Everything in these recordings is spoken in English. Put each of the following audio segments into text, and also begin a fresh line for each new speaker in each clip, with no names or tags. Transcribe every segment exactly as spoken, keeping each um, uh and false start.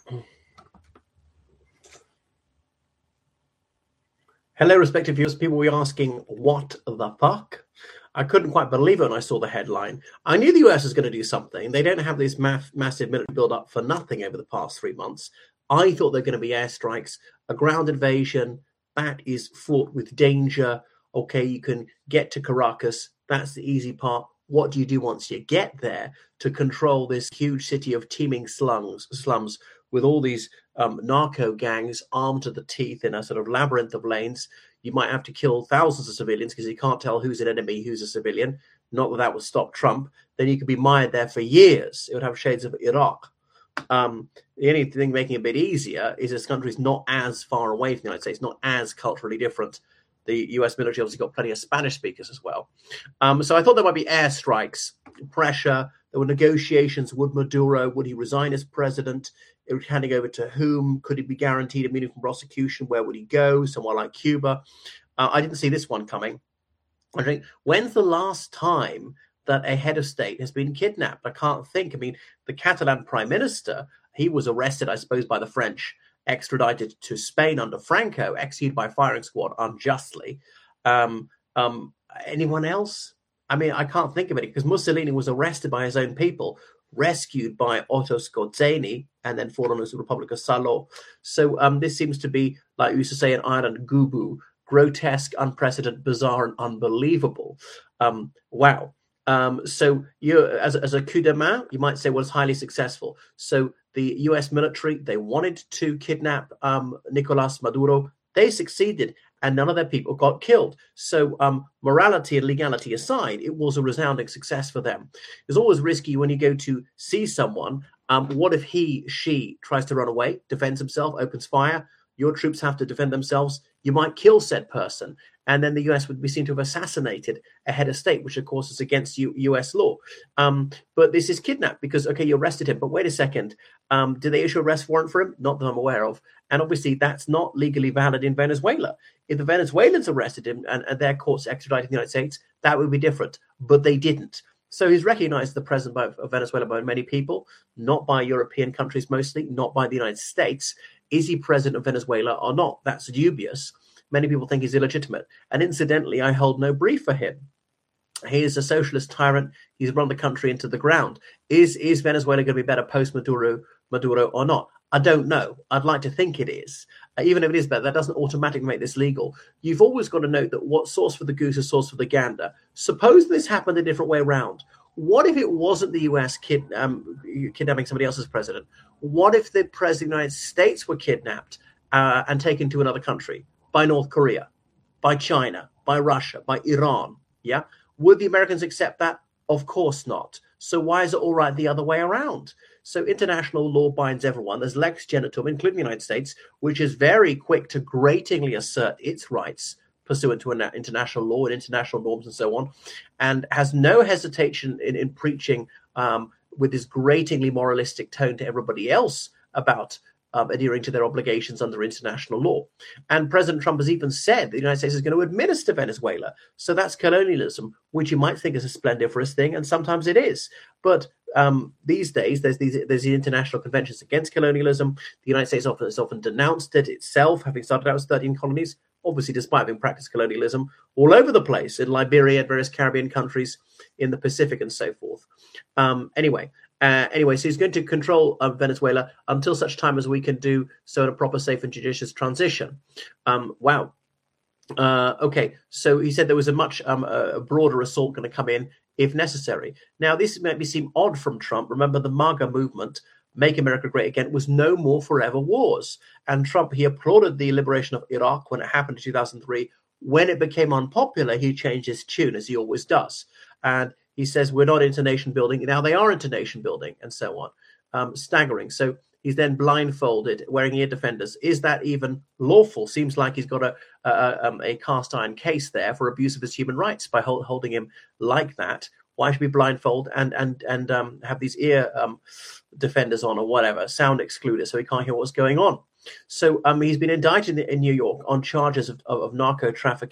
Hello, respective viewers. People were asking, what the fuck? I couldn't quite believe it when I saw the headline. I knew the U S was going to do something. They don't have this ma- massive military build-up for nothing over the past three months. I thought there were going to be airstrikes, a ground invasion. That is fraught with danger. Okay, you can get to Caracas. That's the easy part. What do you do once you get there to control this huge city of teeming slums, slums with all these um, narco gangs armed to the teeth in a sort of labyrinth of lanes? You might have to kill thousands of civilians because you can't tell who's an enemy, who's a civilian. Not that that would stop Trump. Then you could be mired there for years. It would have shades of Iraq. Um, the only thing making it a bit easier is this country is not as far away from the United States, not as culturally different. The U S military obviously got plenty of Spanish speakers as well. Um, so I thought there might be airstrikes, pressure. There were negotiations. Would Maduro, would he resign as president? It was handing over to whom? Could he be guaranteed immunity from prosecution? Where would he go? Somewhere like Cuba. Uh, I didn't see this one coming. I think, when's the last time that a head of state has been kidnapped? I can't think. I mean, the Catalan prime minister, he was arrested, I suppose, by the French, extradited to Spain under Franco, executed by firing squad unjustly. Um, um, anyone else? I mean, I can't think of it because Mussolini was arrested by his own people, rescued by Otto Skorzeny, and then fought on the Republic of Salo. So um, this seems to be, like we used to say in Ireland, gubu, grotesque, unprecedented, bizarre, and unbelievable. Um, wow. Um, so you, as, as a coup de main, you might say was highly successful. So the U S military, they wanted to kidnap um, Nicolas Maduro. They succeeded, and none of their people got killed. So um, morality and legality aside, it was a resounding success for them. It's always risky when you go to see someone. Um, what if he, she tries to run away, defends himself, opens fire? Your troops have to defend themselves. You might kill said person. And then the U S would be seen to have assassinated a head of state, which, of course, is against U- U.S. law. Um, but this is kidnapped because, okay, you arrested him. But wait a second. Um, did they issue an arrest warrant for him? Not that I'm aware of. And obviously, that's not legally valid in Venezuela. If the Venezuelans arrested him and, and their courts extradited the United States, that would be different. But they didn't. So he's recognized the president by, of Venezuela by many people, not by European countries mostly, not by the United States. Is he president of Venezuela or not? That's dubious. Many people think he's illegitimate. And incidentally, I hold no brief for him. He is a socialist tyrant. He's run the country into the ground. Is is Venezuela going to be better post-Maduro Maduro or not? I don't know. I'd like to think it is. Uh, even if it is better, that doesn't automatically make this legal. You've always got to note that what sauce for the goose is sauce for the gander. Suppose this happened a different way around. What if it wasn't the U S kid, um, kidnapping somebody else as president? What if the president of the United States were kidnapped uh, and taken to another country? By North Korea, by China, by Russia, by Iran, yeah? Would the Americans accept that? Of course not. So why is it all right the other way around? So international law binds everyone. There's lex genitum, including the United States, which is very quick to gratingly assert its rights pursuant to international law and international norms and so on, and has no hesitation in, in preaching um, with this gratingly moralistic tone to everybody else about Um, adhering to their obligations under international law. And President Trump has even said the United States is going to administer Venezuela. So that's colonialism, which you might think is a splendiferous thing, and sometimes it is. But um, these days, there's these there's the international conventions against colonialism. The United States often, has often denounced it itself, having started out as thirteen colonies, obviously despite having practiced colonialism all over the place, in Liberia, various Caribbean countries, in the Pacific, and so forth. Um, anyway, Uh, anyway, so he's going to control uh, Venezuela until such time as we can do so in a proper, safe, and judicious transition. Um, wow. Uh, okay, so he said there was a much um, a broader assault going to come in if necessary. Now, this may seem odd from Trump. Remember, the MAGA movement, Make America Great Again, was no more forever wars. And Trump, he applauded the liberation of Iraq when it happened in two thousand three. When it became unpopular, he changed his tune, as he always does. And he says, we're not into nation building. Now they are into nation building, and so on. Um, staggering. So he's then blindfolded, wearing ear defenders. Is that even lawful? Seems like he's got a a, um, a cast iron case there for abuse of his human rights by hold, holding him like that. Why should we blindfold and and and um, have these ear um, defenders on or whatever, sound excluders, so he can't hear what's going on? So um, he's been indicted in, in New York on charges of, of, of narco trafficking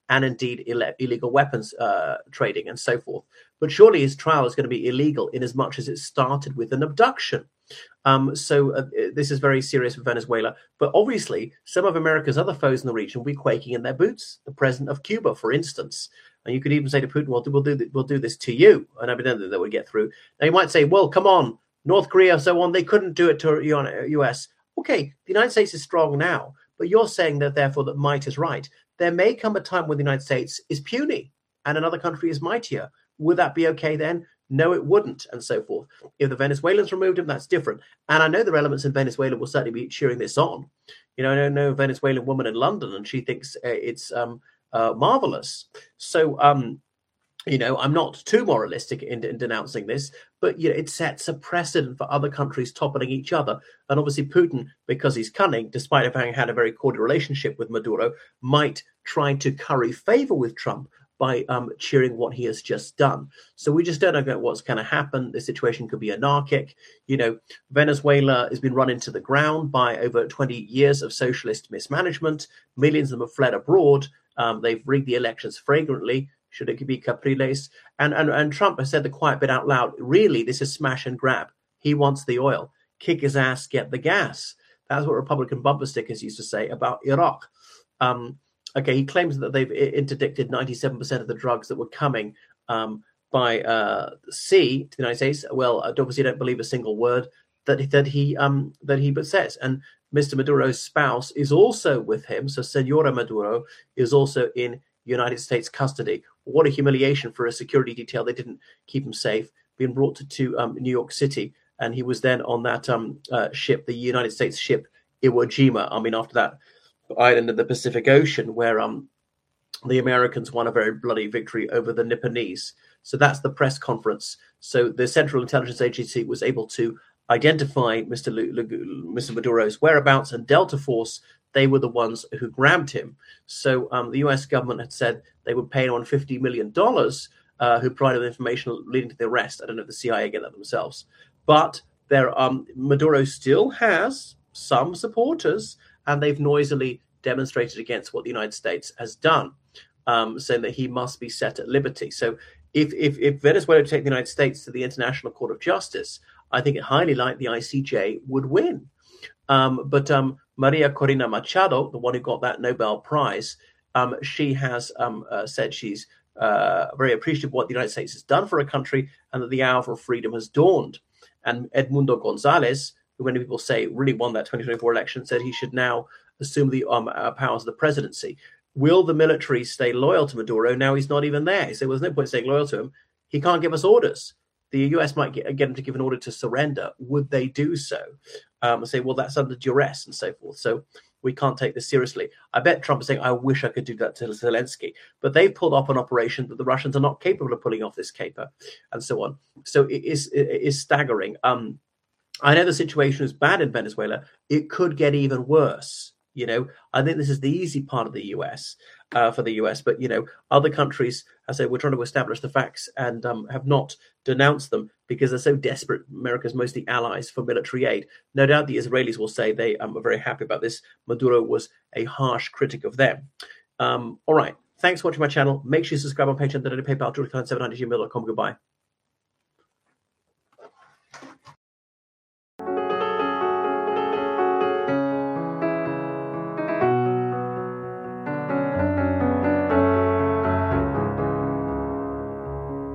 and indeed Ill- illegal weapons uh, trading and so forth. But surely his trial is going to be illegal in as much as it started with an abduction. Um, so uh, this is very serious for Venezuela. But obviously, some of America's other foes in the region will be quaking in their boots. The president of Cuba, for instance. And you could even say to Putin, well, we'll do, we'll do this to you. And I mean, that would get through. Now, you might say, well, come on, North Korea, so on, they couldn't do it to U S. Okay, the United States is strong now, but you're saying that, therefore, that might is right. There may come a time when the United States is puny and another country is mightier. Would that be okay then? No, it wouldn't, and so forth. If the Venezuelans removed him, that's different. And I know the elements in Venezuela will certainly be cheering this on. You know, I know a Venezuelan woman in London, and she thinks uh, it's um, uh, marvelous. So, um, you know, I'm not too moralistic in, in denouncing this, but you know, it sets a precedent for other countries toppling each other. And obviously, Putin, because he's cunning, despite having had a very cordial relationship with Maduro, might try to curry favor with Trump by um, cheering what he has just done. So we just don't know what's going to happen. The situation could be anarchic. You know, Venezuela has been run into the ground by over twenty years of socialist mismanagement. Millions of them have fled abroad. Um, they've rigged the elections flagrantly. Should it be Capriles? And, and, and Trump has said the quiet bit out loud. Really, this is smash and grab. He wants the oil. Kick his ass, get the gas. That's what Republican bumper stickers used to say about Iraq. Um, Okay, he claims that they've interdicted ninety-seven percent of the drugs that were coming um, by uh, sea to the United States. Well, I obviously don't believe a single word that that he um, that he says. And Mister Maduro's spouse is also with him. So Senora Maduro is also in United States custody. What a humiliation for a security detail. They didn't keep him safe, being brought to, to um, New York City. And he was then on that um, uh, ship, the United States ship Iwo Jima. I mean, after that island in the Pacific Ocean, where um the Americans won a very bloody victory over the Nipponese. So that's the press conference. So the Central Intelligence Agency was able to identify Mister Lu, Lu, Mister Maduro's whereabouts, and Delta Force, they were the ones who grabbed him. So um, the U S government had said they would pay on fifty million dollars uh, who provided information leading to the arrest. I don't know if the C I A get that themselves. But there, um, Maduro still has some supporters, and they've noisily demonstrated against what the United States has done, um, saying that he must be set at liberty. So if, if, if Venezuela would take the United States to the International Court of Justice, I think it highly likely the I C J would win. Um, but um, Maria Corina Machado, the one who got that Nobel Prize, um, she has um, uh, said she's uh, very appreciative of what the United States has done for a country, and that the hour for freedom has dawned. And Edmundo Gonzalez, who many people say really won that twenty twenty-four election, said he should now assume the um, uh, powers of the presidency. Will the military stay loyal to Maduro? Now he's not even there. He said, well, there's no point staying loyal to him. He can't give us orders. The U S might get, get him to give an order to surrender. Would they do so? Um, and say, well, that's under duress and so forth. So we can't take this seriously. I bet Trump is saying, I wish I could do that to Zelensky. But they've pulled off an operation that the Russians are not capable of pulling off this caper, and so on. So it is, it is staggering. Um, I know the situation is bad in Venezuela. It could get even worse. You know, I think this is the easy part of the U S uh, for the U S. But, you know, other countries, I say, we're trying to establish the facts and um, have not denounced them because they're so desperate. America's mostly allies for military aid. No doubt the Israelis will say they um, are very happy about this. Maduro was a harsh critic of them. Um, all right. Thanks for watching my channel. Make sure you subscribe on Patreon, then PayPal, seven hundred gmail dot com. Goodbye.